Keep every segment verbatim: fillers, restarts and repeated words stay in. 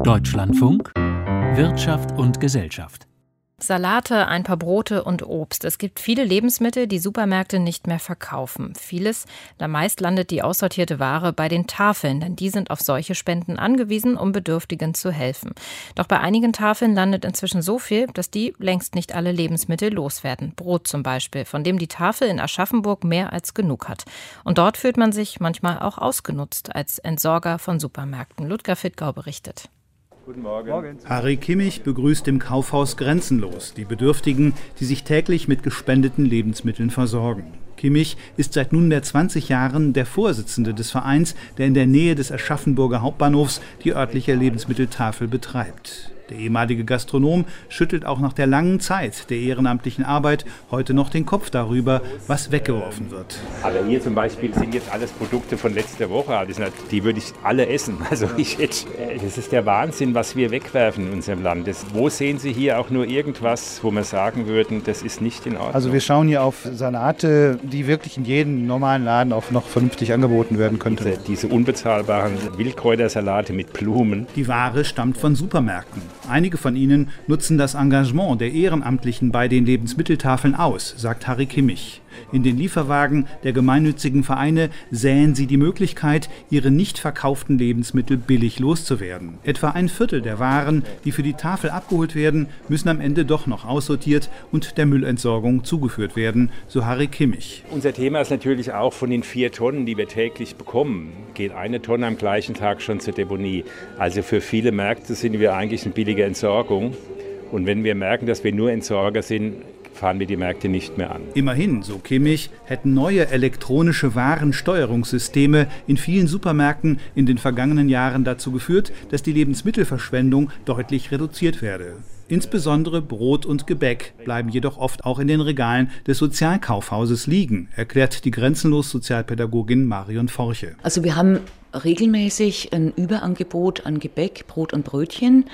Deutschlandfunk Wirtschaft und Gesellschaft. Salate, ein paar Brote und Obst. Es gibt viele Lebensmittel, die Supermärkte nicht mehr verkaufen. Vieles, da meist landet die aussortierte Ware bei den Tafeln, denn die sind auf solche Spenden angewiesen, um Bedürftigen zu helfen. Doch bei einigen Tafeln landet inzwischen so viel, dass die längst nicht alle Lebensmittel loswerden. Brot zum Beispiel, von dem die Tafel in Aschaffenburg mehr als genug hat. Und dort fühlt man sich manchmal auch ausgenutzt als Entsorger von Supermärkten. Ludger Fittgau berichtet. Guten Morgen. Harry Kimmich begrüßt im Kaufhaus Grenzenlos die Bedürftigen, die sich täglich mit gespendeten Lebensmitteln versorgen. Kimmich ist seit nunmehr zwanzig Jahren der Vorsitzende des Vereins, der in der Nähe des Aschaffenburger Hauptbahnhofs die örtliche Lebensmitteltafel betreibt. Der ehemalige Gastronom schüttelt auch nach der langen Zeit der ehrenamtlichen Arbeit heute noch den Kopf darüber, was weggeworfen wird. Aber hier zum Beispiel sind jetzt alles Produkte von letzter Woche. Die würde ich alle essen. Also ich, das ist der Wahnsinn, was wir wegwerfen in unserem Land. Das, wo sehen Sie hier auch nur irgendwas, wo wir sagen würden, das ist nicht in Ordnung? Also wir schauen hier auf Salate, die wirklich in jedem normalen Laden auch noch vernünftig angeboten werden könnten. Diese, diese unbezahlbaren Wildkräutersalate mit Blumen. Die Ware stammt von Supermärkten. Einige von ihnen nutzen das Engagement der Ehrenamtlichen bei den Lebensmitteltafeln aus, sagt Harry Kimmich. In den Lieferwagen der gemeinnützigen Vereine sähen sie die Möglichkeit, ihre nicht verkauften Lebensmittel billig loszuwerden. Etwa ein Viertel der Waren, die für die Tafel abgeholt werden, müssen am Ende doch noch aussortiert und der Müllentsorgung zugeführt werden, so Harry Kimmich. Unser Thema ist natürlich auch, von den vier Tonnen, die wir täglich bekommen, geht eine Tonne am gleichen Tag schon zur Deponie. Also für viele Märkte sind wir eigentlich eine billige Entsorgung. Und wenn wir merken, dass wir nur Entsorger sind, fahren wir die Märkte nicht mehr an. Immerhin, so Kimmich, hätten neue elektronische Warensteuerungssysteme in vielen Supermärkten in den vergangenen Jahren dazu geführt, dass die Lebensmittelverschwendung deutlich reduziert werde. Insbesondere Brot und Gebäck bleiben jedoch oft auch in den Regalen des Sozialkaufhauses liegen, erklärt die Grenzenlos-Sozialpädagogin Marion Forche. Also wir haben regelmäßig ein Überangebot an Gebäck, Brot und Brötchen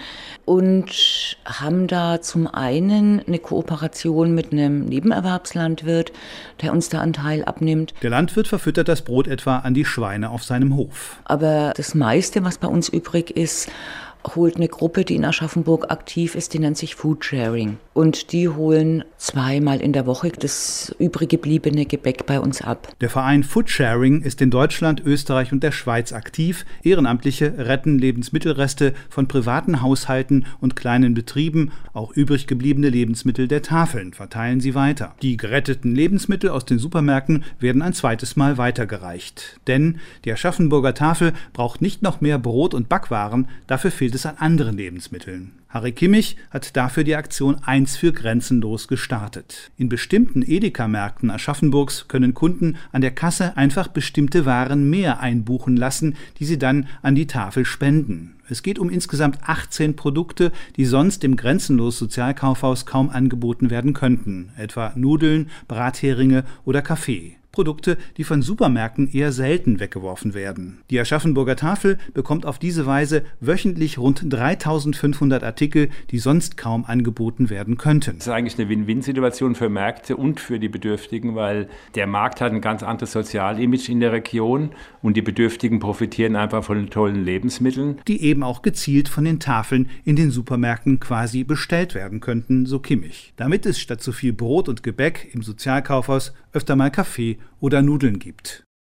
und haben da zum einen eine Kooperation mit einem Nebenerwerbslandwirt, der uns da einen Teil abnimmt. Der Landwirt verfüttert das Brot etwa an die Schweine auf seinem Hof. Aber das meiste, was bei uns übrig ist, holt eine Gruppe, die in Aschaffenburg aktiv ist, die nennt sich Foodsharing. Und die holen zweimal in der Woche das übrig gebliebene Gebäck bei uns ab. Der Verein Foodsharing ist in Deutschland, Österreich und der Schweiz aktiv. Ehrenamtliche retten Lebensmittelreste von privaten Haushalten und kleinen Betrieben. Auch übrig gebliebene Lebensmittel der Tafeln verteilen sie weiter. Die geretteten Lebensmittel aus den Supermärkten werden ein zweites Mal weitergereicht. Denn die Aschaffenburger Tafel braucht nicht noch mehr Brot und Backwaren, dafür fehlt es an anderen Lebensmitteln. Harry Kimmich hat dafür die Aktion eins für Grenzenlos gestartet. In bestimmten Edeka-Märkten Aschaffenburgs können Kunden an der Kasse einfach bestimmte Waren mehr einbuchen lassen, die sie dann an die Tafel spenden. Es geht um insgesamt achtzehn Produkte, die sonst im Grenzenlos-Sozialkaufhaus kaum angeboten werden könnten, etwa Nudeln, Bratheringe oder Kaffee. Produkte, die von Supermärkten eher selten weggeworfen werden. Die Aschaffenburger Tafel bekommt auf diese Weise wöchentlich rund dreitausendfünfhundert Artikel, die sonst kaum angeboten werden könnten. Das ist eigentlich eine Win-Win-Situation für Märkte und für die Bedürftigen, weil der Markt hat ein ganz anderes Sozialimage in der Region und die Bedürftigen profitieren einfach von den tollen Lebensmitteln, die eben auch gezielt von den Tafeln in den Supermärkten quasi bestellt werden könnten, so Kimmich. Damit es statt so viel Brot und Gebäck im Sozialkaufhaus öfter mal Kaffee oder Nudeln gibt.